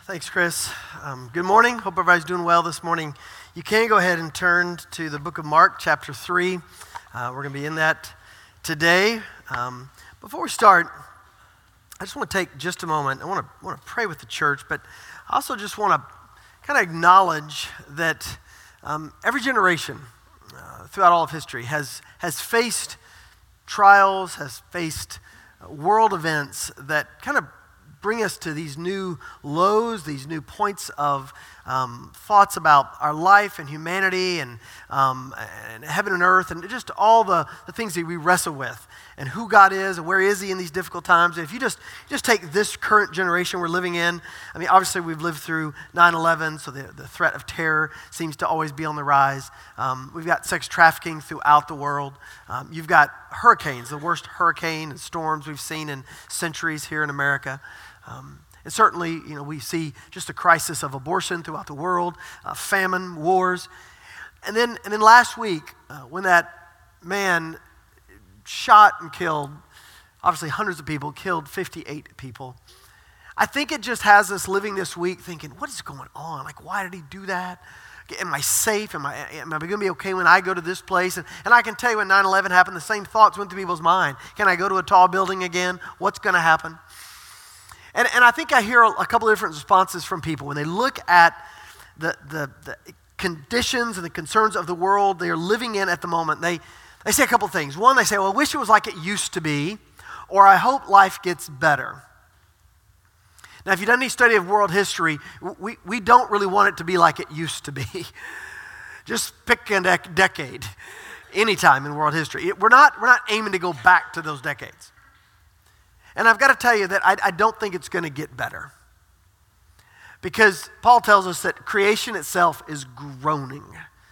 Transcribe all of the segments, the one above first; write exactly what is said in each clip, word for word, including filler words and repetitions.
Thanks, Chris. Um, good morning. Hope everybody's doing well this morning. You can go ahead and turn to the book of Mark, chapter three. Uh, we're going to be in that today. Um, before we start, I just want to take just a moment. I want to want to pray with the church, but I also just want to kind of acknowledge that um, every generation uh, throughout all of history has has faced trials, has faced uh, world events that kind of bring us to these new lows, these new points of um, thoughts about our life and humanity and, um, and heaven and earth and just all the, the things that we wrestle with and who God is and where is he in these difficult times. If you just just take this current generation we're living in, I mean, obviously we've lived through nine eleven, so the, the threat of terror seems to always be on the rise. Um, we've got sex trafficking throughout the world. Um, you've got hurricanes, the worst hurricane and storms we've seen in centuries here in America. Um, and certainly, you know, we see just a crisis of abortion throughout the world, uh, famine, wars. And then and then last week, uh, when that man shot and killed, obviously hundreds of people, killed fifty-eight people, I think it just has us living this week thinking, what is going on? Like, why did he do that? Am I safe? Am I, am I going to be okay when I go to this place? And, and I can tell you when nine eleven happened, the same thoughts went through people's mind. Can I go to a tall building again? What's going to happen? And, and I think I hear a, a couple of different responses from people when they look at the, the, the conditions and the concerns of the world they are living in at the moment. They, they say a couple of things. One, they say, well, I wish it was like it used to be, or I hope life gets better. Now, if you've done any study of world history, we, we don't really want it to be like it used to be. Just pick a dec- decade, any time in world history. We're not, we're not aiming to go back to those decades. And I've got to tell you that I, I don't think it's going to get better. Because Paul tells us that creation itself is groaning.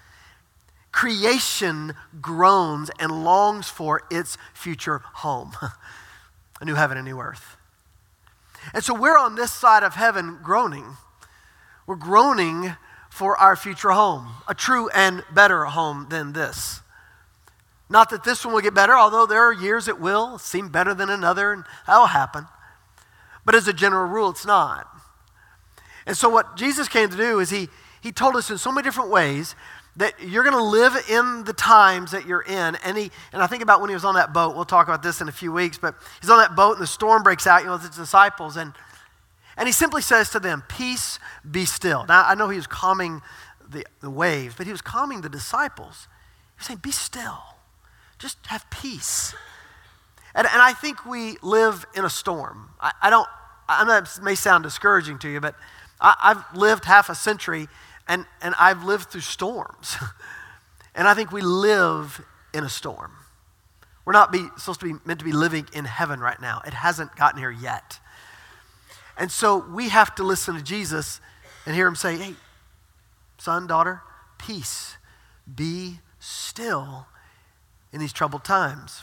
Creation groans and longs for its future home. A new heaven, a new earth. And so we're on this side of heaven groaning. We're groaning for our future home. A true and better home than this. Not that this one will get better, although there are years it will seem better than another, and that'll happen. But as a general rule, it's not. And so what Jesus came to do is he, he told us in so many different ways that you're going to live in the times that you're in. And he and I think about when he was on that boat. We'll talk about this in a few weeks. But he's on that boat and the storm breaks out, you know, with his disciples. And, and he simply says to them, peace, be still. Now, I know he was calming the, the waves, but he was calming the disciples. He was saying, be still. Just have peace. And, and I think we live in a storm. I, I don't, I know it may sound discouraging to you, but I, I've lived half a century and, and I've lived through storms. And I think we live in a storm. We're not be, supposed to be meant to be living in heaven right now. It hasn't gotten here yet. And so we have to listen to Jesus and hear him say, hey, son, daughter, peace, be still in these troubled times.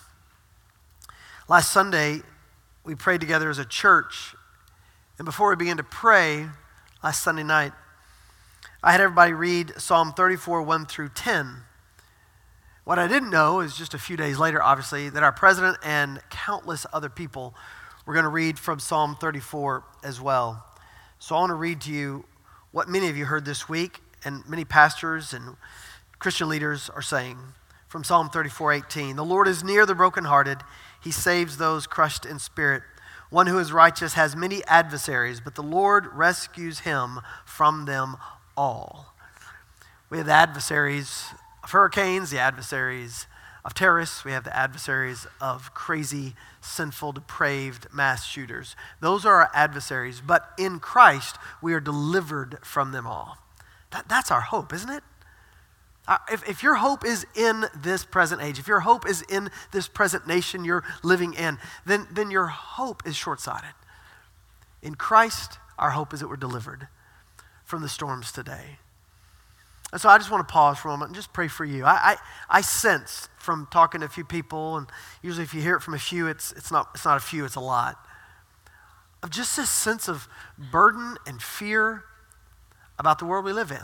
Last Sunday, we prayed together as a church, and before we began to pray last Sunday night, I had everybody read Psalm thirty-four, one through ten. What I didn't know is just a few days later, obviously, that our president and countless other people were going to read from Psalm thirty-four as well. So I want to read to you what many of you heard this week, and many pastors and Christian leaders are saying. From Psalm thirty-four, eighteen, the Lord is near the brokenhearted. He saves those crushed in spirit. One who is righteous has many adversaries, but the Lord rescues him from them all. We have the adversaries of hurricanes, the adversaries of terrorists. We have the adversaries of crazy, sinful, depraved mass shooters. Those are our adversaries, but in Christ, we are delivered from them all. That, that's our hope, isn't it? Uh, if, if your hope is in this present age, if your hope is in this present nation you're living in, then, then your hope is short-sighted. In Christ, our hope is that we're delivered from the storms today. And so I just want to pause for a moment and just pray for you. I, I, I sense from talking to a few people, and usually if you hear it from a few, it's, it's, not, it's not a few, it's a lot, of just this sense of burden and fear about the world we live in.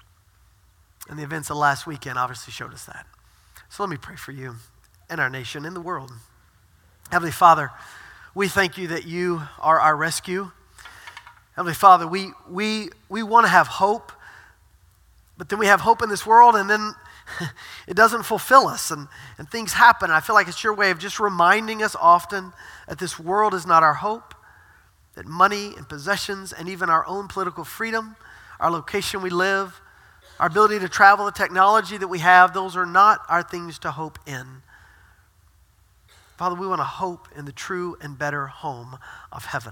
And the events of last weekend obviously showed us that. So let me pray for you and our nation and the world. Heavenly Father, we thank you that you are our rescue. Heavenly Father, we, we, we want to have hope, but then we have hope in this world, and then it doesn't fulfill us, and, and things happen. I feel like it's your way of just reminding us often that this world is not our hope, that money and possessions and even our own political freedom, our location we live, our ability to travel, the technology that we have, those are not our things to hope in. Father, we want to hope in the true and better home of heaven.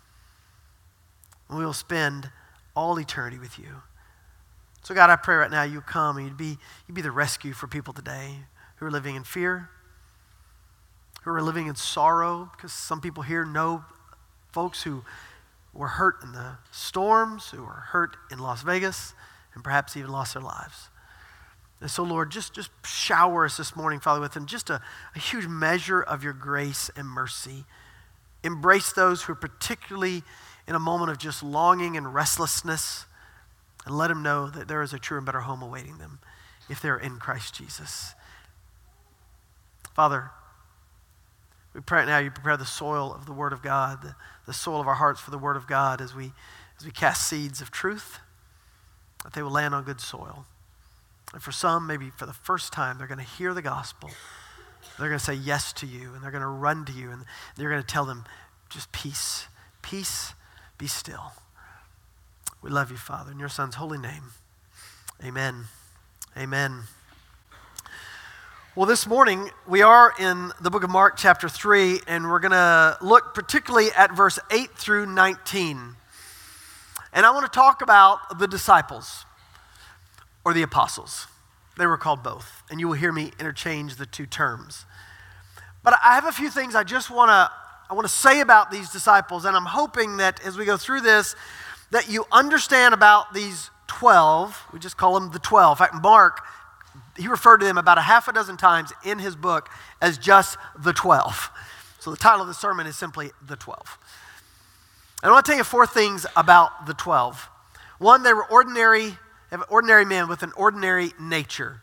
We will spend all eternity with you. So God, I pray right now you come and you'd be, you'd be the rescue for people today who are living in fear, who are living in sorrow, because some people here know folks who were hurt in the storms, who were hurt in Las Vegas, and perhaps even lost their lives. And so, Lord, just, just shower us this morning, Father, with them, just a, a huge measure of your grace and mercy. Embrace those who are particularly in a moment of just longing and restlessness, and let them know that there is a true and better home awaiting them if they're in Christ Jesus. Father, we pray right now you prepare the soil of the Word of God, the, the soil of our hearts for the Word of God as we, as we cast seeds of truth, that they will land on good soil. And for some, maybe for the first time, they're going to hear the gospel. They're going to say yes to you, and they're going to run to you, and they're going to tell them, just peace, peace, be still. We love you, Father, in your Son's holy name. Amen. Amen. Well, this morning, we are in the book of Mark, chapter three, and we're going to look particularly at verse eight through nineteen. And I want to talk about the disciples, or the apostles. They were called both, and you will hear me interchange the two terms. But I have a few things I just want to I want to say about these disciples, and I'm hoping that as we go through this, that you understand about these twelve. We just call them the twelve. In fact, Mark, he referred to them about a half a dozen times in his book as just the twelve. So the title of the sermon is simply the twelve. And I want to tell you four things about the twelve. One, they were ordinary, ordinary men with an ordinary nature.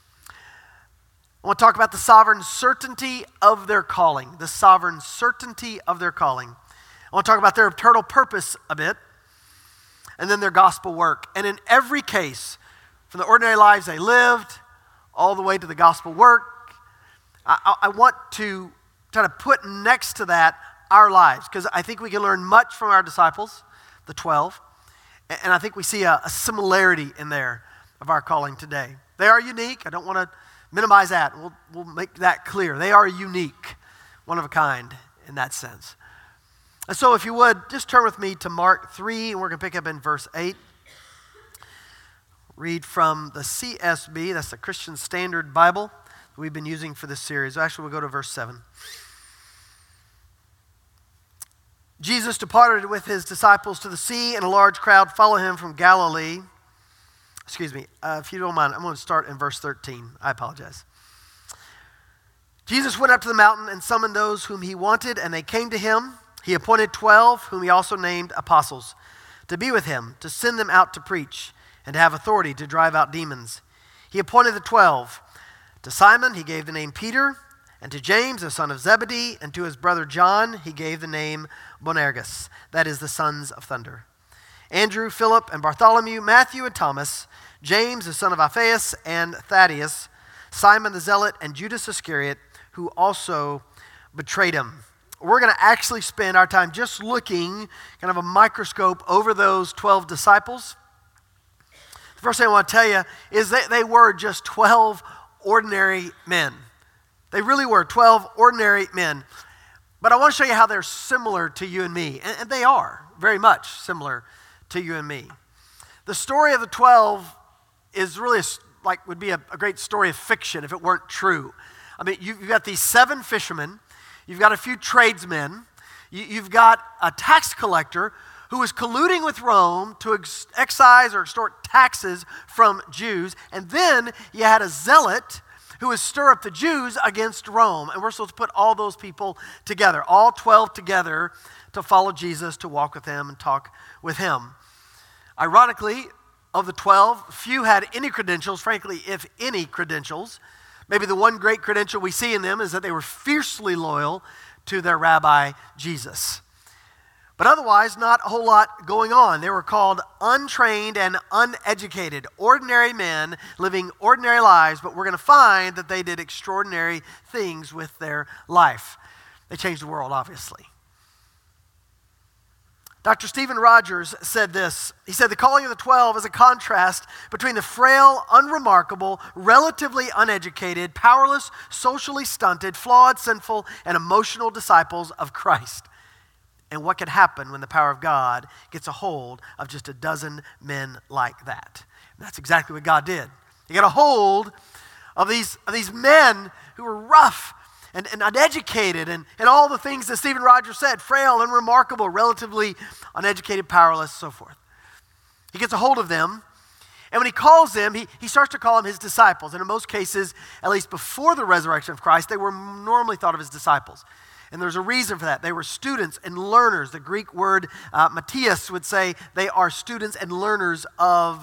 I want to talk about the sovereign certainty of their calling. The sovereign certainty of their calling. I want to talk about their eternal purpose a bit. And then their gospel work. And in every case, from the ordinary lives they lived, all the way to the gospel work, I, I want to try to put next to that our lives. Because I think we can learn much from our disciples, the twelve. And I think we see a, a similarity in there of our calling today. They are unique. I don't want to minimize that. We'll, we'll make that clear. They are unique, one of a kind in that sense. And so if you would, just turn with me to Mark three, and we're going to pick up in verse eight. Read from the C S B, that's the Christian Standard Bible that we've been using for this series. Actually, we'll go to verse seven. Jesus departed with his disciples to the sea, and a large crowd followed him from Galilee. Excuse me, uh, if you don't mind, I'm going to start in verse thirteen. I apologize. Jesus went up to the mountain and summoned those whom he wanted, and they came to him. He appointed twelve, whom he also named apostles, to be with him, to send them out to preach, and to have authority to drive out demons. He appointed the twelve. To Simon he gave the name Peter, and to James, the son of Zebedee, and to his brother John he gave the name Boanerges, that is, the sons of thunder. Andrew, Philip, and Bartholomew, Matthew, and Thomas, James, the son of Alphaeus, and Thaddeus, Simon the Zealot, and Judas Iscariot, who also betrayed him. We're going to actually spend our time just looking, kind of a microscope, over those twelve disciples. The first thing I want to tell you is that they were just twelve ordinary men. They really were twelve ordinary men. But I want to show you how they're similar to you and me. And, and they are very much similar to you and me. The story of the twelve is really a, like would be a, a great story of fiction if it weren't true. I mean, you've got these seven fishermen. You've got a few tradesmen. You, you've got a tax collector who was colluding with Rome to ex- excise or extort taxes from Jews. And then you had a zealot who would stir up the Jews against Rome. And we're supposed to put all those people together, all twelve together, to follow Jesus, to walk with him and talk with him. Ironically, of the twelve, few had any credentials, frankly, if any credentials. Maybe the one great credential we see in them is that they were fiercely loyal to their rabbi, Jesus. But otherwise, not a whole lot going on. They were called untrained and uneducated, ordinary men living ordinary lives, but we're going to find that they did extraordinary things with their life. They changed the world, obviously. Doctor Stephen Rogers said this. He said, the calling of the twelve is a contrast between the frail, unremarkable, relatively uneducated, powerless, socially stunted, flawed, sinful, and emotional disciples of Christ, and what can happen when the power of God gets a hold of just a dozen men like that. And that's exactly what God did. He got a hold of these, of these men who were rough and, and uneducated and, and all the things that Stephen Rogers said, frail, unremarkable, relatively uneducated, powerless, so forth. He gets a hold of them, and when he calls them, he, he starts to call them his disciples. And in most cases, at least before the resurrection of Christ, they were normally thought of as disciples. And there's a reason for that. They were students and learners. The Greek word uh, Matthias would say they are students and learners of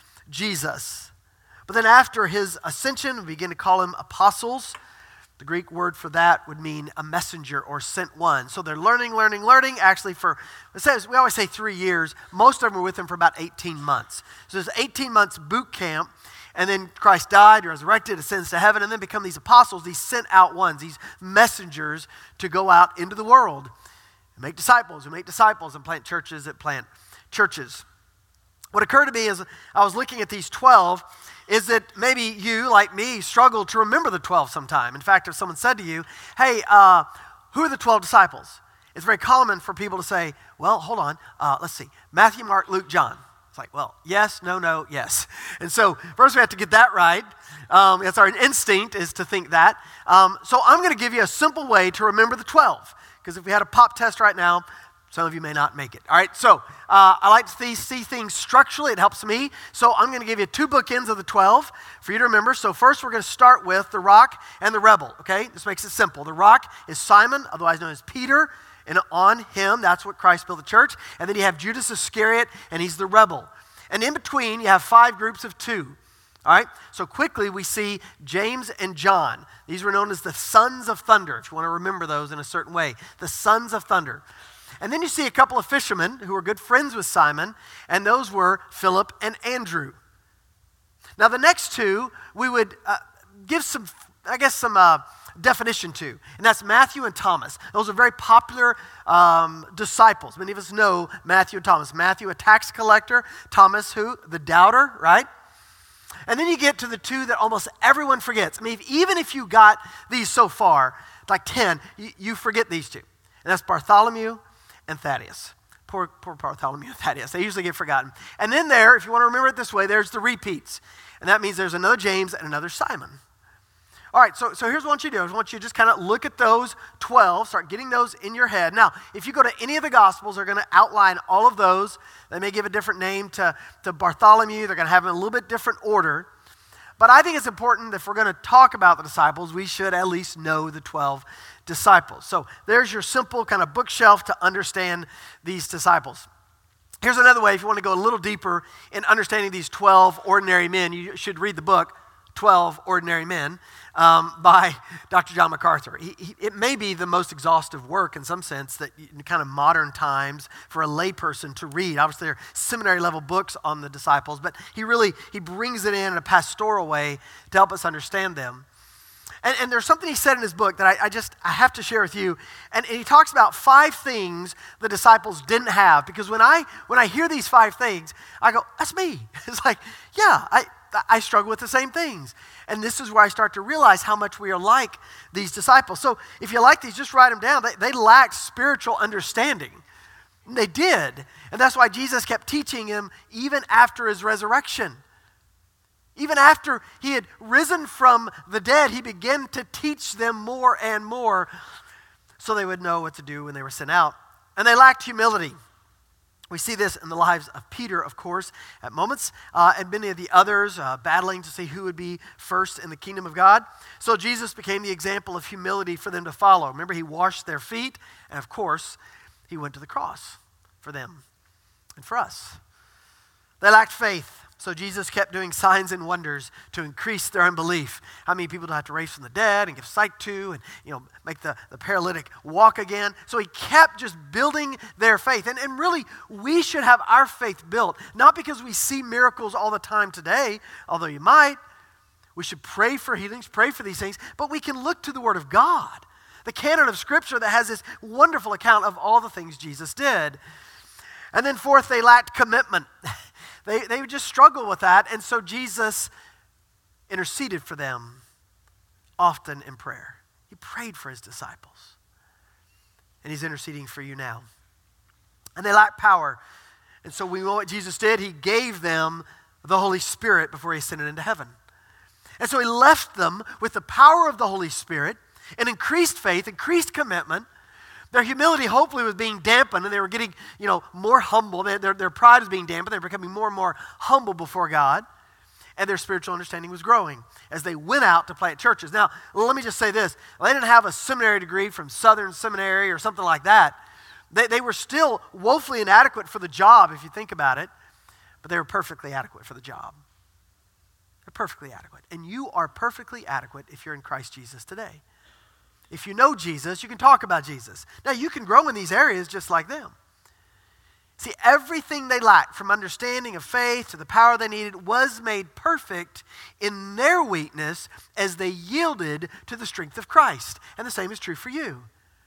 Jesus. But then after his ascension, we begin to call them apostles. The Greek word for that would mean a messenger or sent one. So they're learning, learning, learning. Actually, for it says we always say three years. Most of them were with him for about eighteen months. So there's eighteen months boot camp. And then Christ died, resurrected, ascends to heaven, and then become these apostles, these sent out ones, these messengers to go out into the world and make disciples, who make disciples and plant churches that plant churches. What occurred to me as I was looking at these twelve is that maybe you, like me, struggle to remember the twelve sometime. In fact, if someone said to you, hey, uh, who are the twelve disciples? It's very common for people to say, well, hold on, uh, let's see, Matthew, Mark, Luke, John. It's like, well, yes, no, no, yes. And so first we have to get that right. Um, it's our instinct is to think that. Um, so I'm going to give you a simple way to remember the twelve. Because if we had a pop test right now, some of you may not make it. All right, so uh, I like to see, see things structurally. It helps me. So I'm going to give you two bookends of the twelve for you to remember. So first we're going to start with the rock and the rebel, okay? This makes it simple. The rock is Simon, otherwise known as Peter. And on him, that's what Christ built the church. And then you have Judas Iscariot, and he's the rebel. And in between, you have five groups of two. All right? So quickly, we see James and John. These were known as the sons of thunder, if you want to remember those in a certain way. The sons of thunder. And then you see a couple of fishermen who were good friends with Simon, and those were Philip and Andrew. Now, the next two, we would uh, give some, I guess, some... Uh, definition to, and that's Matthew and Thomas. Those are very popular um, disciples. Many of us know Matthew and Thomas. Matthew, a tax collector. Thomas, who? The doubter, right? And then you get to the two that almost everyone forgets. I mean, if, even if you got these so far, like ten, you, you forget these two. And that's Bartholomew and Thaddeus. Poor, poor Bartholomew and Thaddeus. They usually get forgotten. And then there, if you want to remember it this way, there's the repeats. And that means there's another James and another Simon. All right, so, so here's what I want you to do. I want you to just kind of look at those twelve, start getting those in your head. Now, if you go to any of the Gospels, they're going to outline all of those. They may give a different name to, to Bartholomew. They're going to have them in a little bit different order. But I think it's important that if we're going to talk about the disciples, we should at least know the twelve disciples. So there's your simple kind of bookshelf to understand these disciples. Here's another way, if you want to go a little deeper in understanding these twelve ordinary men, you should read the book, twelve Ordinary Men, um, by Doctor John MacArthur. He, he, it may be the most exhaustive work in some sense that in kind of modern times for a layperson to read. Obviously, there are seminary level books on the disciples, but he really, he brings it in in a pastoral way to help us understand them. And, and there's something he said in his book that I, I just, I have to share with you. And, and he talks about five things the disciples didn't have. Because when I, when I hear these five things, I go, that's me. It's like, yeah, I, I struggle with the same things. And this is where I start to realize how much we are like these disciples. So if you like these, just write them down. They, they lacked spiritual understanding. They did. And that's why Jesus kept teaching them even after his resurrection. Even after he had risen from the dead, he began to teach them more and more so they would know what to do when they were sent out. And they lacked humility. We see this in the lives of Peter, of course, at moments, uh, and many of the others uh, battling to see who would be first in the kingdom of God. So Jesus became the example of humility for them to follow. Remember, he washed their feet, and of course, he went to the cross for them and for us. They lacked faith. So Jesus kept doing signs and wonders to increase their unbelief. How many people do I have to raise from the dead and give sight to and, you know, make the, the paralytic walk again? So he kept just building their faith. And, and really, we should have our faith built, not because we see miracles all the time today, although you might. We should pray for healings, pray for these things, but we can look to the Word of God, the canon of Scripture that has this wonderful account of all the things Jesus did. And then fourth, they lacked commitment. They, they would just struggle with that, and so Jesus interceded for them often in prayer. He prayed for his disciples, and he's interceding for you now. And they lacked power, and so we know what Jesus did. He gave them the Holy Spirit before he ascended into heaven. And so he left them with the power of the Holy Spirit and increased faith, increased commitment. Their humility hopefully was being dampened, and they were getting, you know, more humble. Their, their, their pride was being dampened. They were becoming more and more humble before God, and their spiritual understanding was growing as they went out to plant churches. Now, let me just say this. They didn't have a seminary degree from Southern Seminary or something like that. They, they were still woefully inadequate for the job, if you think about it, but they were perfectly adequate for the job. They're perfectly adequate. And you are perfectly adequate if you're in Christ Jesus today. If you know Jesus, you can talk about Jesus. Now, you can grow in these areas just like them. See, everything they lacked, from understanding of faith to the power they needed, was made perfect in their weakness as they yielded to the strength of Christ. And the same is true for you.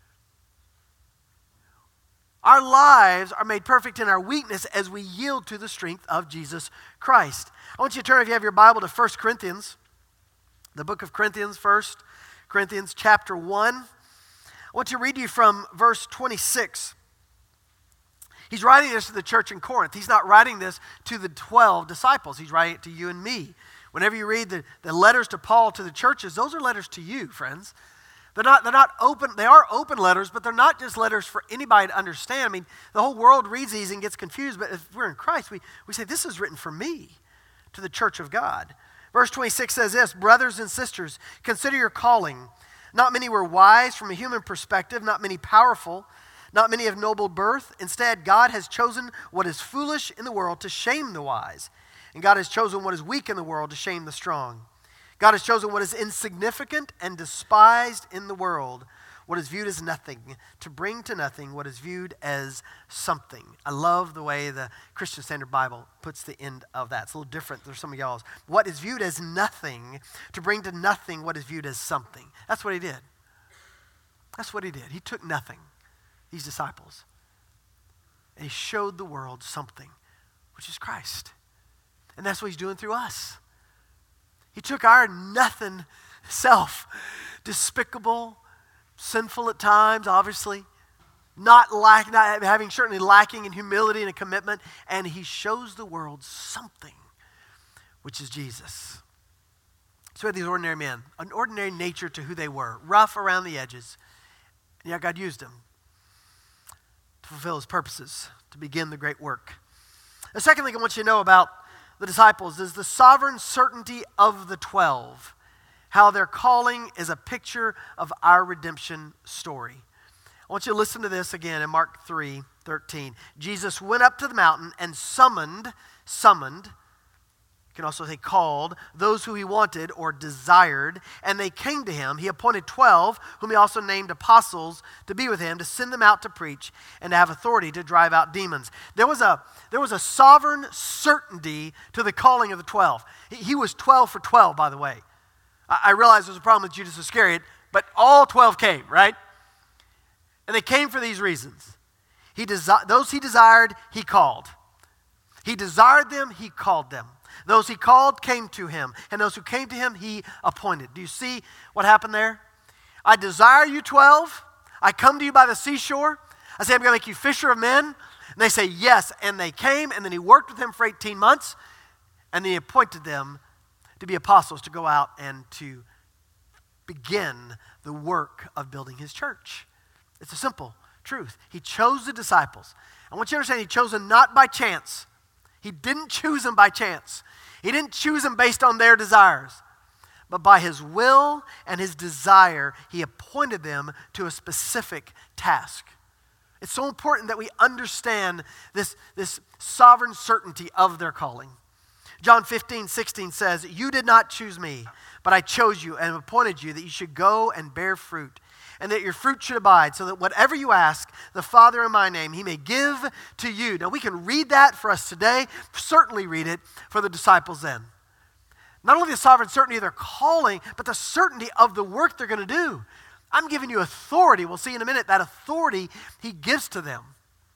Our lives are made perfect in our weakness as we yield to the strength of Jesus Christ. I want you to turn, if you have your Bible, to First Corinthians, the book of Corinthians, First Corinthians chapter one. I want to read you from verse twenty-six. He's writing this to the church in Corinth. He's not writing this to the twelve disciples. He's writing it to you and me. Whenever you read the, the letters to Paul to the churches, those are letters to you, friends. They're not, they're not open, they are open letters, but they're not just letters for anybody to understand. I mean, the whole world reads these and gets confused, but if we're in Christ, we, we say, this is written for me, to the church of God. Verse twenty-six says this, brothers and sisters, consider your calling. Not many were wise from a human perspective, not many powerful, not many of noble birth. Instead, God has chosen what is foolish in the world to shame the wise. And God has chosen what is weak in the world to shame the strong. God has chosen what is insignificant and despised in the world, what is viewed as nothing, to bring to nothing what is viewed as something. I love the way the Christian Standard Bible puts the end of that. It's a little different than some of y'all's. What is viewed as nothing, to bring to nothing what is viewed as something. That's what he did. That's what he did. He took nothing, these disciples, and he showed the world something, which is Christ. And that's what he's doing through us. He took our nothing self, despicable, sinful at times, obviously, not, lack, not having certainly lacking in humility and a commitment, and he shows the world something, which is Jesus. So we had these ordinary men, an ordinary nature to who they were, rough around the edges, and yet God used them to fulfill his purposes, to begin the great work. The second thing I want you to know about the disciples is the sovereign certainty of the twelve, how their calling is a picture of our redemption story. I want you to listen to this again in Mark three thirteen. Jesus went up to the mountain and summoned, summoned, you can also say called, those who he wanted or desired, and they came to him. He appointed twelve, whom he also named apostles, to be with him, to send them out to preach, and to have authority to drive out demons. There was a, there was a sovereign certainty to the calling of the twelve. He, he was twelve for twelve, by the way. I, I realize there's a problem with Judas Iscariot, but all twelve came, right? And they came for these reasons. He desi- those he desired, he called. He desired them, he called them. Those he called came to him, and those who came to him he appointed. Do you see what happened there? I desire you twelve. I come to you by the seashore. I say, I'm going to make you fisher of men. And they say, yes. And they came, and then he worked with them for eighteen months, and then he appointed them to be apostles, to go out and to begin the work of building his church. It's a simple truth. He chose the disciples. I want you to understand, he chose them not by chance. He didn't choose them by chance. He didn't choose them based on their desires. But by his will and his desire, he appointed them to a specific task. It's so important that we understand this, this sovereign certainty of their calling. John fifteen, sixteen says, "You did not choose me, but I chose you and appointed you that you should go and bear fruit, and that your fruit should abide, so that whatever you ask the Father in my name, he may give to you." Now we can read that for us today, certainly read it for the disciples then. Not only the sovereign certainty of their calling, but the certainty of the work they're going to do. I'm giving you authority. We'll see in a minute that authority he gives to them.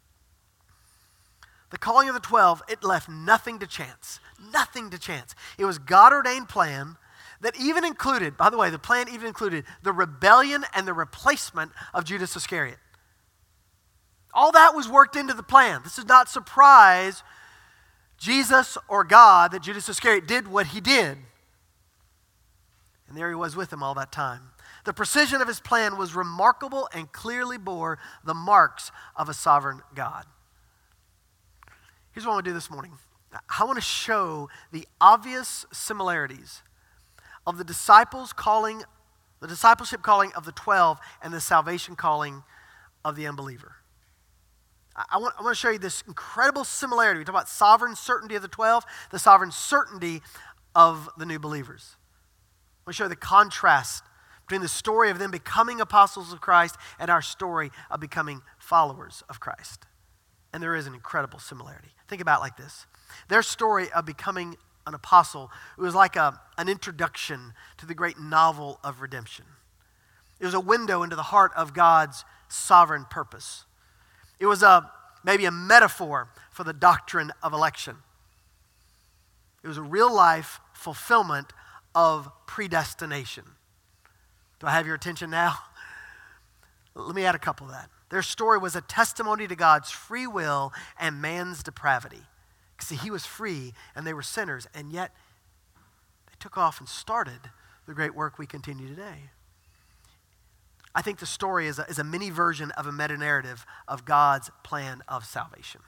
The calling of the twelve, it left nothing to chance. Nothing to chance. It was God-ordained plan that even included, by the way, the plan even included the rebellion and the replacement of Judas Iscariot. All that was worked into the plan. This does not surprise Jesus or God that Judas Iscariot did what he did. And there he was with him all that time. The precision of his plan was remarkable and clearly bore the marks of a sovereign God. Here's what I want to do this morning. I want to show the obvious similarities of the disciples calling, the discipleship calling of the twelve and the salvation calling of the unbeliever. I want, I want to show you this incredible similarity. We talk about sovereign certainty of the twelve, the sovereign certainty of the new believers. I want to show you the contrast between the story of them becoming apostles of Christ and our story of becoming followers of Christ. And there is an incredible similarity. Think about it like this. Their story of becoming an apostle, it was like a, an introduction to the great novel of redemption. It was a window into the heart of God's sovereign purpose. It was a maybe a metaphor for the doctrine of election. It was a real-life fulfillment of predestination. Do I have your attention now? Let me add a couple of that. Their story was a testimony to God's free will and man's depravity. See, he was free and they were sinners, and yet they took off and started the great work we continue today. I think the story is a, is a mini version of a meta-narrative of God's plan of salvation.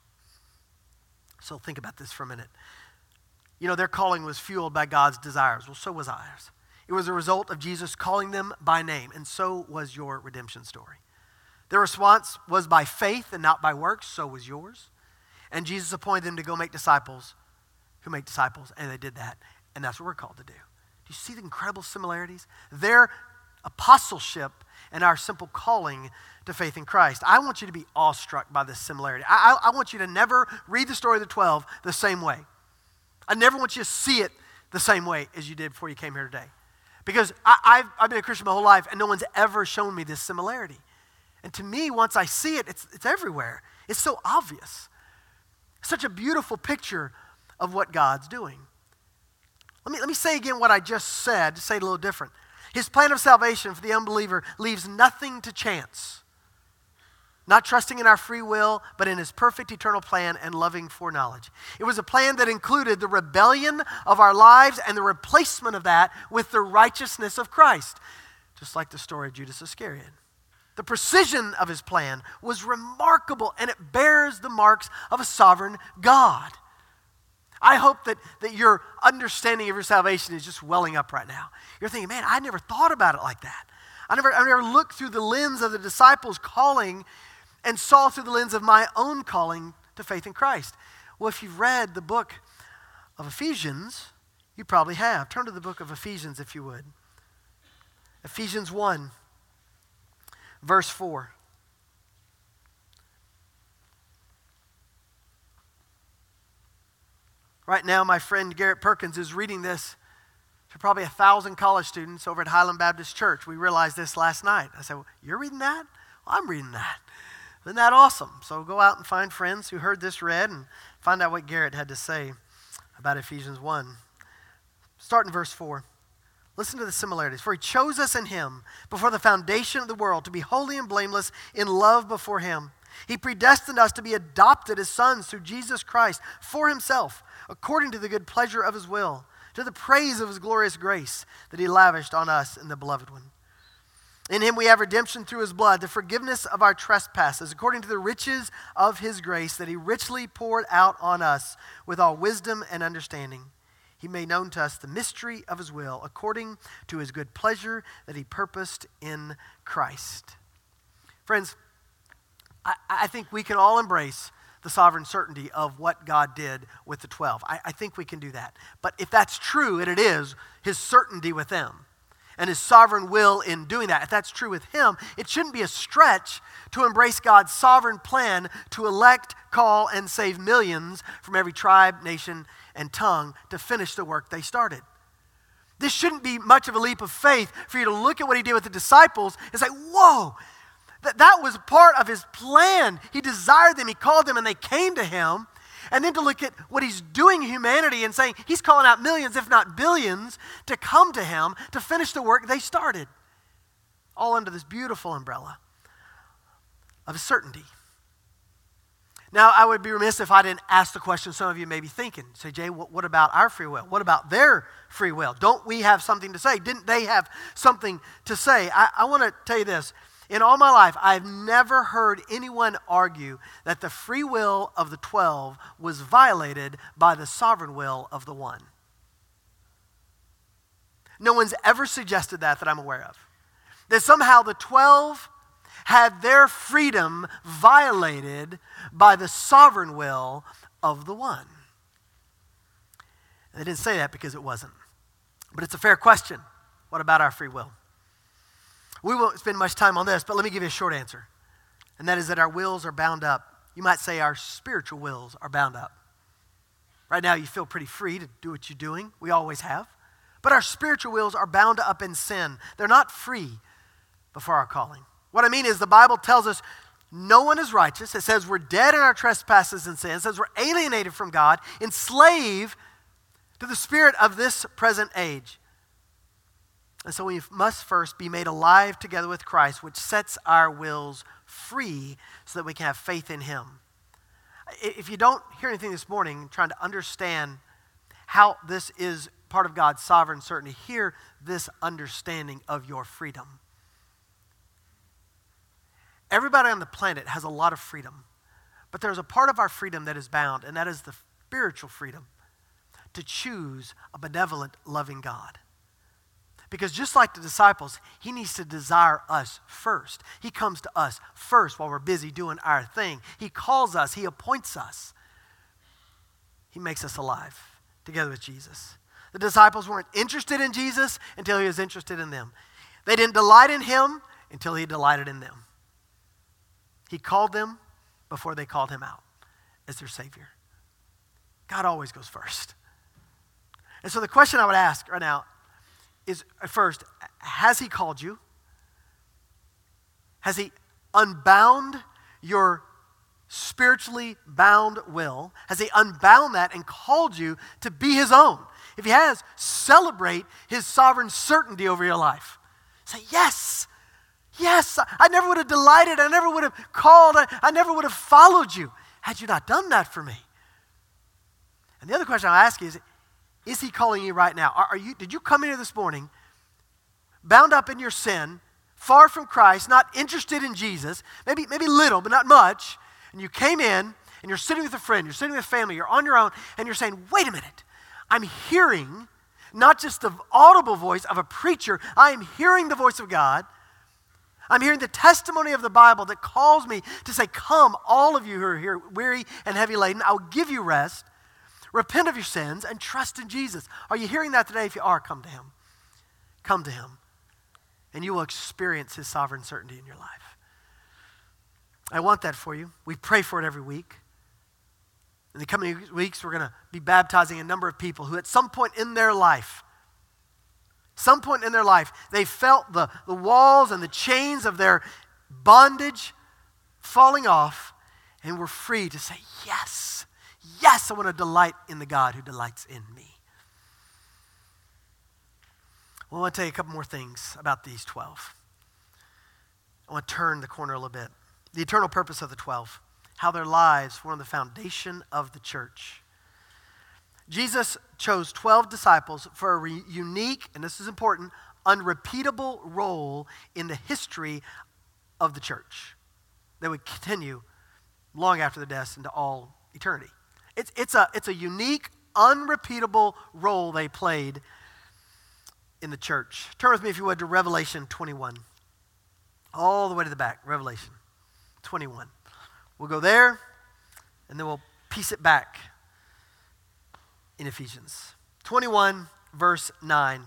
So think about this for a minute. You know, their calling was fueled by God's desires. Well, so was ours. It was a result of Jesus calling them by name, and so was your redemption story. Their response was by faith and not by works, so was yours. And Jesus appointed them to go make disciples who make disciples, and they did that, and that's what we're called to do. Do you see the incredible similarities? Their apostleship and our simple calling to faith in Christ. I want you to be awestruck by this similarity. I, I, I want you to never read the story of the twelve the same way. I never want you to see it the same way as you did before you came here today. Because I, I've, I've been a Christian my whole life, and no one's ever shown me this similarity. And to me, once I see it, it's, it's everywhere. It's so obvious. Such a beautiful picture of what God's doing. Let me, let me say again what I just said, to say it a little different. His plan of salvation for the unbeliever leaves nothing to chance. Not trusting in our free will, but in his perfect eternal plan and loving foreknowledge. It was a plan that included the rebellion of our lives and the replacement of that with the righteousness of Christ. Just like the story of Judas Iscariot. The precision of his plan was remarkable, and it bears the marks of a sovereign God. I hope that, that your understanding of your salvation is just welling up right now. You're thinking, man, I never thought about it like that. I never, I never looked through the lens of the disciples' calling and saw through the lens of my own calling to faith in Christ. Well, if you've read the book of Ephesians, you probably have. Turn to the book of Ephesians if you would. Ephesians one. Verse four. Right now, my friend Garrett Perkins is reading this to probably a thousand college students over at Highland Baptist Church. We realized this last night. I said, well, you're reading that? Well, I'm reading that. Isn't that awesome? So go out and find friends who heard this read and find out what Garrett had to say about Ephesians one. Start in verse four. Listen to the similarities. For he chose us in him before the foundation of the world to be holy and blameless in love before him. He predestined us to be adopted as sons through Jesus Christ for himself, according to the good pleasure of his will, to the praise of his glorious grace that he lavished on us in the beloved one. In him we have redemption through his blood, the forgiveness of our trespasses, according to the riches of his grace that he richly poured out on us with all wisdom and understanding. He made known to us the mystery of his will, according to his good pleasure that he purposed in Christ. Friends, I, I think we can all embrace the sovereign certainty of what God did with the twelve. I, I think we can do that. But if that's true, and it is, his certainty with them and his sovereign will in doing that, if that's true with him, it shouldn't be a stretch to embrace God's sovereign plan to elect, call, and save millions from every tribe, nation, and tongue to finish the work they started. This shouldn't be much of a leap of faith for you to look at what he did with the disciples and say, whoa, that, that was part of his plan. He desired them, he called them, and they came to him. And then to look at what he's doing in humanity and saying he's calling out millions, if not billions, to come to him to finish the work they started. All under this beautiful umbrella of certainty. Now, I would be remiss if I didn't ask the question some of you may be thinking. Say, Jay, what, what about our free will? What about their free will? Don't we have something to say? Didn't they have something to say? I, I want to tell you this. In all my life, I've never heard anyone argue that the free will of the twelve was violated by the sovereign will of the one. No one's ever suggested that that I'm aware of. That somehow the twelve had their freedom violated by the sovereign will of the one. And they didn't say that because it wasn't. But it's a fair question. What about our free will? We won't spend much time on this, but let me give you a short answer. And that is that our wills are bound up. You might say our spiritual wills are bound up. Right now you feel pretty free to do what you're doing. We always have. But our spiritual wills are bound up in sin. They're not free before our calling. What I mean is the Bible tells us no one is righteous. It says we're dead in our trespasses and sins. It says we're alienated from God, enslaved to the spirit of this present age. And so we must first be made alive together with Christ, which sets our wills free so that we can have faith in him. If you don't hear anything this morning, trying to understand how this is part of God's sovereign certainty, hear this understanding of your freedom. Everybody on the planet has a lot of freedom, but there's a part of our freedom that is bound, and that is the spiritual freedom to choose a benevolent, loving God. Because just like the disciples, he needs to desire us first. He comes to us first while we're busy doing our thing. He calls us. He appoints us. He makes us alive together with Jesus. The disciples weren't interested in Jesus until he was interested in them. They didn't delight in him until he delighted in them. He called them before they called him out as their Savior. God always goes first. And so the question I would ask right now is, first, has he called you? Has he unbound your spiritually bound will? Has he unbound that and called you to be his own? If he has, celebrate his sovereign certainty over your life. Say, yes, yes, I never would have delighted, I never would have called, I, I never would have followed you had you not done that for me. And the other question I'll ask you is, is he calling you right now? Are, are you? Did you come in here this morning bound up in your sin, far from Christ, not interested in Jesus, maybe, maybe little, but not much, and you came in and you're sitting with a friend, you're sitting with family, you're on your own, and you're saying, wait a minute, I'm hearing not just the audible voice of a preacher, I am hearing the voice of God. I'm hearing the testimony of the Bible that calls me to say, come, all of you who are here, weary and heavy laden, I'll give you rest. Repent of your sins and trust in Jesus. Are you hearing that today? If you are, come to him. Come to him. And you will experience his sovereign certainty in your life. I want that for you. We pray for it every week. In the coming weeks, we're going to be baptizing a number of people who at some point in their life, some point in their life, they felt the, the walls and the chains of their bondage falling off and were free to say, yes, yes, I want to delight in the God who delights in me. Well, I want to tell you a couple more things about these twelve. I want to turn the corner a little bit. The eternal purpose of the twelve, how their lives form the foundation of the church. Jesus chose twelve disciples for a re- unique, and this is important, unrepeatable role in the history of the church that would continue long after their deaths into all eternity. It's, it's, a, it's a unique, unrepeatable role they played in the church. Turn with me, if you would, to Revelation twenty-one. All the way to the back, Revelation twenty-one. We'll go there, and then we'll piece it back in Ephesians. twenty-one, verse nine.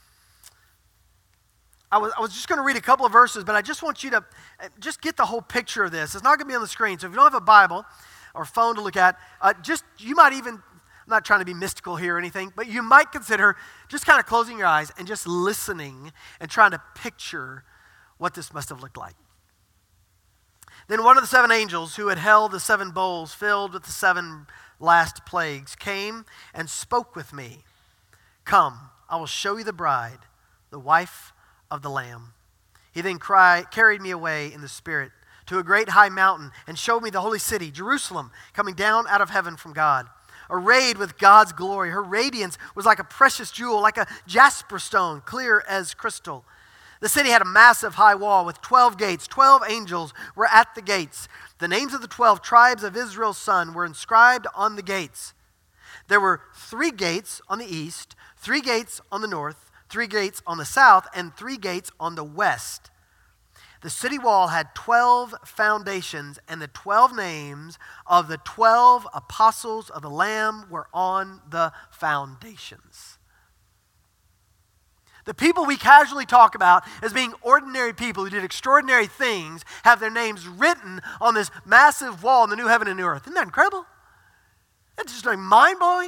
I was, I was just going to read a couple of verses, but I just want you to just get the whole picture of this. It's not going to be on the screen, so if you don't have a Bible or phone to look at, uh, just, you might even, I'm not trying to be mystical here or anything, but you might consider just kind of closing your eyes and just listening and trying to picture what this must have looked like. Then one of the seven angels who had held the seven bowls filled with the seven last plagues came and spoke with me. Come, I will show you the bride, the wife of the Lamb. He then cried, carried me away in the Spirit to a great high mountain and showed me the holy city, Jerusalem, coming down out of heaven from God, arrayed with God's glory. Her radiance was like a precious jewel, like a jasper stone, clear as crystal. The city had a massive high wall with twelve gates. Twelve angels were at the gates. The names of the twelve tribes of Israel's son were inscribed on the gates. There were three gates on the east, three gates on the north, three gates on the south, and three gates on the west. The city wall had twelve foundations, and the twelve names of the twelve apostles of the Lamb were on the foundations. The people we casually talk about as being ordinary people who did extraordinary things have their names written on this massive wall in the new heaven and new earth. Isn't that incredible? It's just like mind-blowing.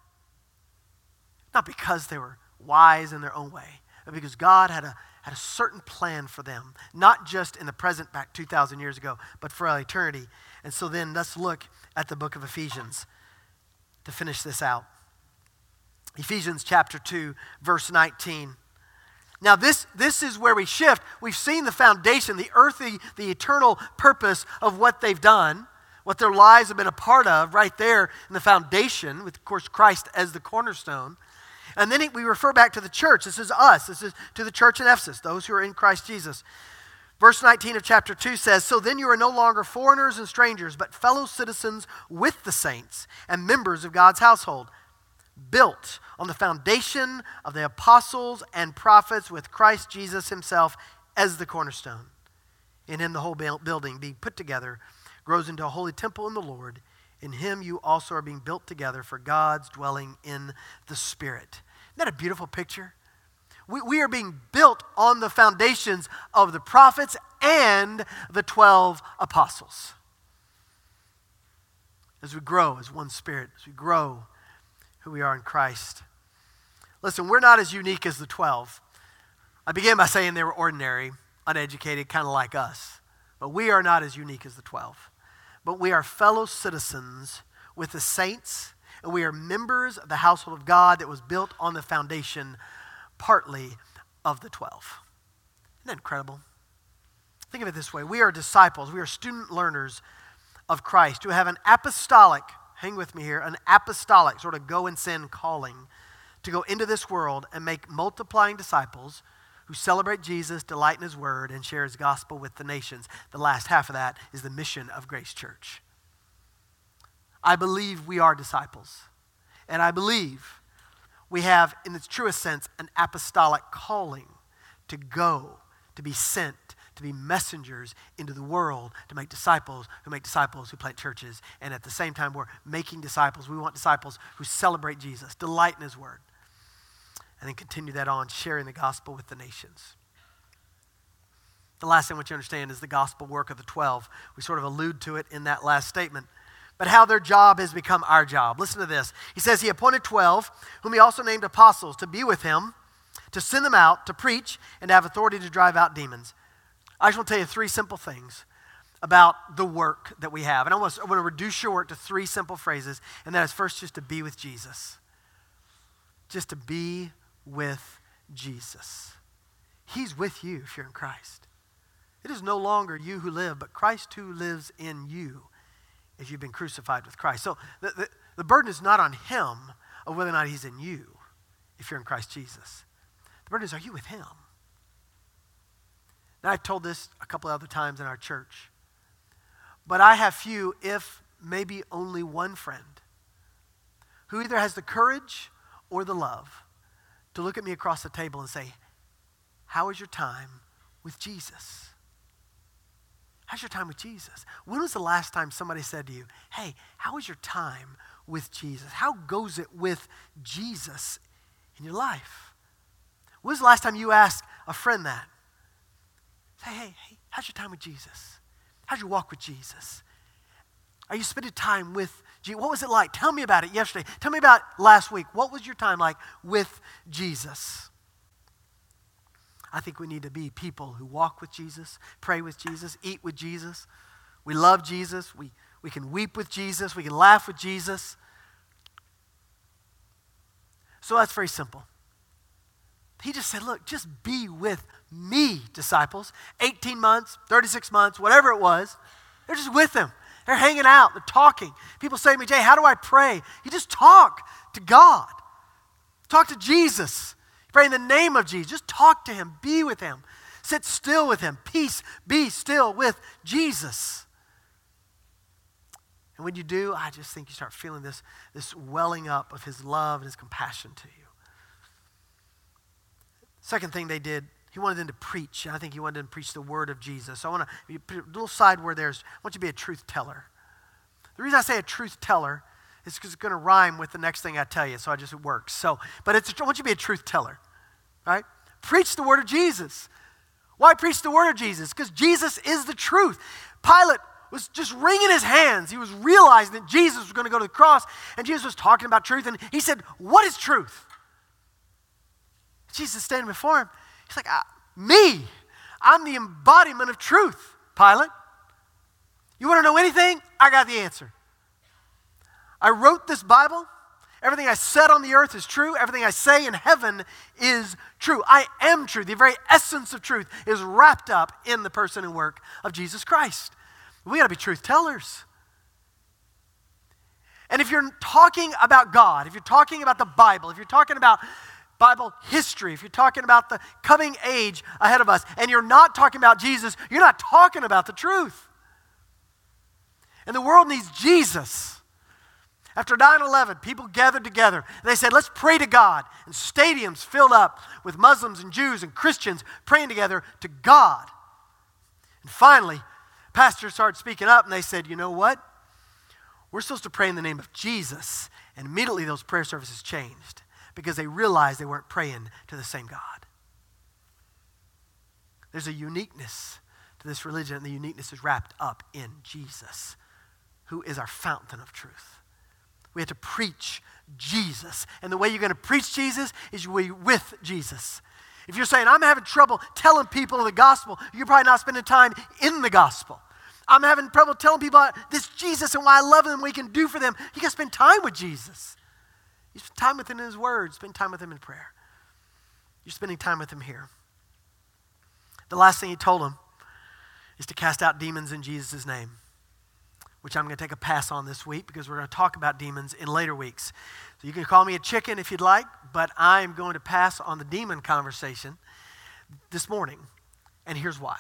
Not because they were wise in their own way, but because God had a, had a certain plan for them, not just in the present back two thousand years ago, but for all eternity. And so then let's look at the book of Ephesians to finish this out. Ephesians chapter two, verse nineteen. Now this, this is where we shift. We've seen the foundation, the earthy, the eternal purpose of what they've done, what their lives have been a part of right there in the foundation, with, of course, Christ as the cornerstone. And then we refer back to the church. This is us. This is to the church in Ephesus, those who are in Christ Jesus. Verse nineteen of chapter two says, "So then you are no longer foreigners and strangers, but fellow citizens with the saints and members of God's household, built on the foundation of the apostles and prophets, with Christ Jesus himself as the cornerstone. In him the whole building, being put together, grows into a holy temple in the Lord. In him you also are being built together for God's dwelling in the Spirit." Isn't that a beautiful picture? We, we are being built on the foundations of the prophets and the twelve apostles. As we grow as one Spirit, as we grow who we are in Christ. Listen, we're not as unique as the twelve. I began by saying they were ordinary, uneducated, kind of like us. But we are not as unique as the twelve. But we are fellow citizens with the saints, and we are members of the household of God that was built on the foundation partly of the twelve. Isn't that incredible? Think of it this way. We are disciples. We are student learners of Christ who have an apostolic, hang with me here, an apostolic sort of go and send calling to go into this world and make multiplying disciples who celebrate Jesus, delight in his word, and share his gospel with the nations. The last half of that is the mission of Grace Church. I believe we are disciples. And I believe we have, in its truest sense, an apostolic calling to go, to be sent, to be messengers into the world, to make disciples who make disciples who plant churches. And at the same time, we're making disciples. We want disciples who celebrate Jesus, delight in his word, and then continue that on, sharing the gospel with the nations. The last thing I want you to understand is the gospel work of the twelve. We sort of allude to it in that last statement. But how their job has become our job. Listen to this. He says he appointed twelve, whom he also named apostles, to be with him, to send them out, to preach, and to have authority to drive out demons. I just want to tell you three simple things about the work that we have. And I want to, I want to reduce your work to three simple phrases. And that is first just to be with Jesus. Just to be with Jesus. He's with you if you're in Christ. It is no longer you who live, but Christ who lives in you if you've been crucified with Christ. So the, the, the burden is not on him of whether or not he's in you if you're in Christ Jesus. The burden is, are you with him? Now, I've told this a couple other times in our church, but I have few, if maybe only one friend, who either has the courage or the love to look at me across the table and say, how was your time with Jesus? How's your time with Jesus? When was the last time somebody said to you, hey, how was your time with Jesus? How goes it with Jesus in your life? When was the last time you asked a friend that? Say, hey, hey, how's your time with Jesus? How's your walk with Jesus? Are you spending time with Jesus? What was it like? Tell me about it yesterday. Tell me about last week. What was your time like with Jesus? I think we need to be people who walk with Jesus, pray with Jesus, eat with Jesus. We love Jesus. We, we can weep with Jesus. We can laugh with Jesus. So that's very simple. He just said, look, just be with me, disciples. eighteen months, thirty-six months, whatever it was. They're just with him. They're hanging out. They're talking. People say to me, Jay, how do I pray? You just talk to God. Talk to Jesus. Pray in the name of Jesus. Just talk to him. Be with him. Sit still with him. Peace, be still with Jesus. And when you do, I just think you start feeling this, this welling up of his love and his compassion to you. Second thing they did, he wanted them to preach. I think he wanted them to preach the word of Jesus. So I want to, a little side word there is, I want you to be a truth teller. The reason I say a truth teller is because it's going to rhyme with the next thing I tell you, so I just, it works. So, but it's, I want you to be a truth teller, right? Preach the word of Jesus. Why preach the word of Jesus? Because Jesus is the truth. Pilate was just wringing his hands. He was realizing that Jesus was going to go to the cross, and Jesus was talking about truth, and he said, what is truth? Jesus is standing before him. He's like, me, I'm the embodiment of truth, Pilate. You want to know anything? I got the answer. I wrote this Bible. Everything I said on the earth is true. Everything I say in heaven is true. I am true. The very essence of truth is wrapped up in the person and work of Jesus Christ. We got to be truth tellers. And if you're talking about God, if you're talking about the Bible, if you're talking about Bible history, if you're talking about the coming age ahead of us, and you're not talking about Jesus, you're not talking about the truth. And the world needs Jesus. After nine eleven, people gathered together, and they said, let's pray to God. And stadiums filled up with Muslims and Jews and Christians praying together to God. And finally, pastors started speaking up, and they said, you know what? We're supposed to pray in the name of Jesus. And immediately those prayer services changed, because they realized they weren't praying to the same God. There's a uniqueness to this religion, and the uniqueness is wrapped up in Jesus, who is our fountain of truth. We have to preach Jesus. And the way you're going to preach Jesus is you're with Jesus. If you're saying, I'm having trouble telling people the gospel, you're probably not spending time in the gospel. I'm having trouble telling people about this Jesus and why I love them and what he can do for them. You got to spend time with Jesus. You spend time with him in his word. Spend time with him in prayer. You're spending time with him here. The last thing he told him is to cast out demons in Jesus' name, which I'm going to take a pass on this week because we're going to talk about demons in later weeks. So you can call me a chicken if you'd like, but I'm going to pass on the demon conversation this morning. And here's why.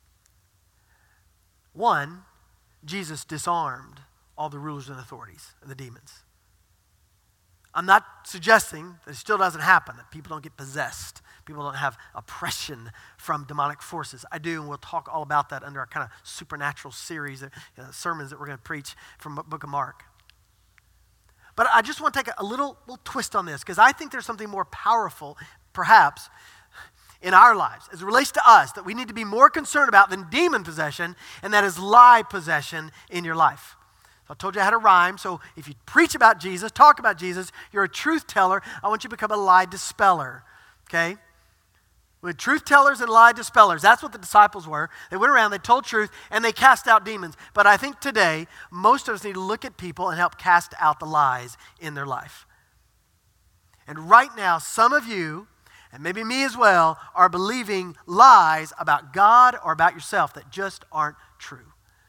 One, Jesus disarmed all the rulers and authorities and the demons. I'm not suggesting that it still doesn't happen, that people don't get possessed, people don't have oppression from demonic forces. I do, and we'll talk all about that under our kind of supernatural series of you know, sermons that we're going to preach from the book of Mark. But I just want to take a little, little twist on this, because I think there's something more powerful, perhaps, in our lives as it relates to us that we need to be more concerned about than demon possession, and that is lie possession in your life. I told you I had a rhyme, so if you preach about Jesus, talk about Jesus, you're a truth teller, I want you to become a lie dispeller, okay? We're truth tellers and lie dispellers. That's what the disciples were. They went around, they told truth, and they cast out demons. But I think today, most of us need to look at people and help cast out the lies in their life. And right now, some of you, and maybe me as well, are believing lies about God or about yourself that just aren't true.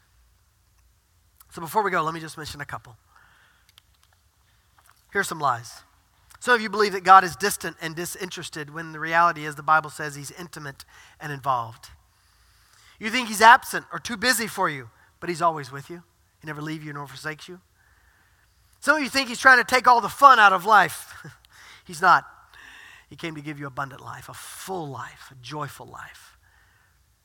So before we go, let me just mention a couple. Here's some lies. Some of you believe that God is distant and disinterested when the reality is the Bible says he's intimate and involved. You think he's absent or too busy for you, but he's always with you. He never leaves you nor forsakes you. Some of you think he's trying to take all the fun out of life. He's not. He came to give you abundant life, a full life, a joyful life.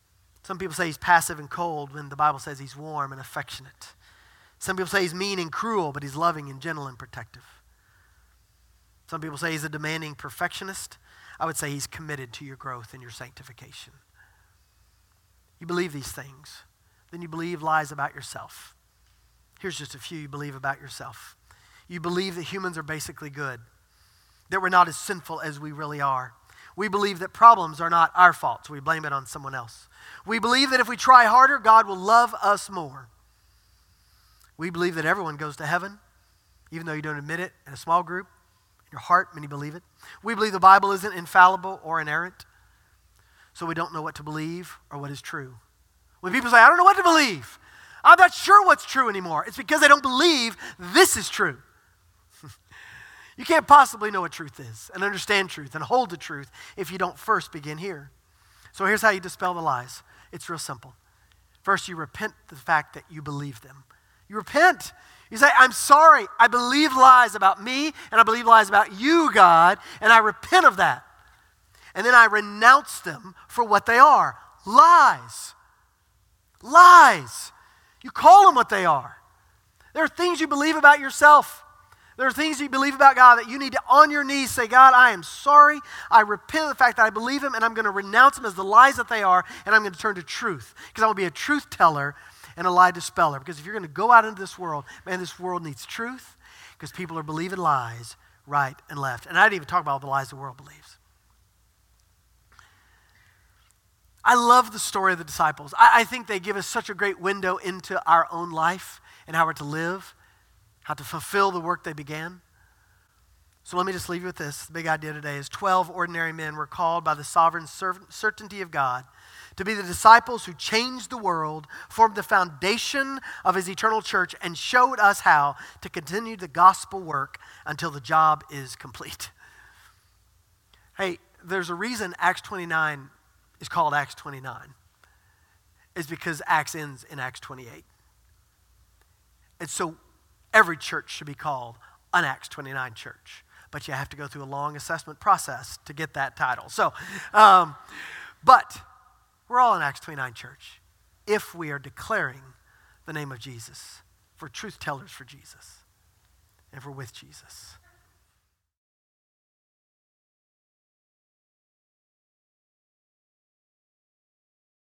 Some people say he's passive and cold when the Bible says he's warm and affectionate. Some people say he's mean and cruel, but he's loving and gentle and protective. Some people say he's a demanding perfectionist. I would say he's committed to your growth and your sanctification. You believe these things, then you believe lies about yourself. Here's just a few you believe about yourself. You believe that humans are basically good, that we're not as sinful as we really are. We believe that problems are not our fault, so we blame it on someone else. We believe that if we try harder, God will love us more. We believe that everyone goes to heaven, even though you don't admit it in a small group. In your heart, many believe it. We believe the Bible isn't infallible or inerrant, so we don't know what to believe or what is true. When people say, I don't know what to believe, I'm not sure what's true anymore, it's because they don't believe this is true. You can't possibly know what truth is and understand truth and hold the truth if you don't first begin here. So here's how you dispel the lies. It's real simple. First, you repent the fact that you believe them. You repent. You say, I'm sorry. I believe lies about me and I believe lies about you, God, and I repent of that. And then I renounce them for what they are. Lies. Lies. You call them what they are. There are things you believe about yourself. There are things you believe about God that you need to, on your knees, say, God, I am sorry. I repent of the fact that I believe them, and I'm going to renounce them as the lies that they are, and I'm going to turn to truth. Because I will be a truth teller and a lie dispeller. Because if you're going to go out into this world, man, this world needs truth, because people are believing lies right and left. And I didn't even talk about all the lies the world believes. I love the story of the disciples. I, I think they give us such a great window into our own life and how we're to live, how to fulfill the work they began. So let me just leave you with this. The big idea today is twelve ordinary men were called by the sovereign certainty of God to be the disciples who changed the world, formed the foundation of his eternal church, and showed us how to continue the gospel work until the job is complete. Hey, there's a reason Acts twenty-nine is called Acts twenty-nine. It's because Acts ends in Acts twenty-eight. And so every church should be called an Acts twenty-nine church. But you have to go through a long assessment process to get that title. So, um, but we're all an Acts twenty-nine church if we are declaring the name of Jesus, for truth tellers for Jesus, and if we're with Jesus.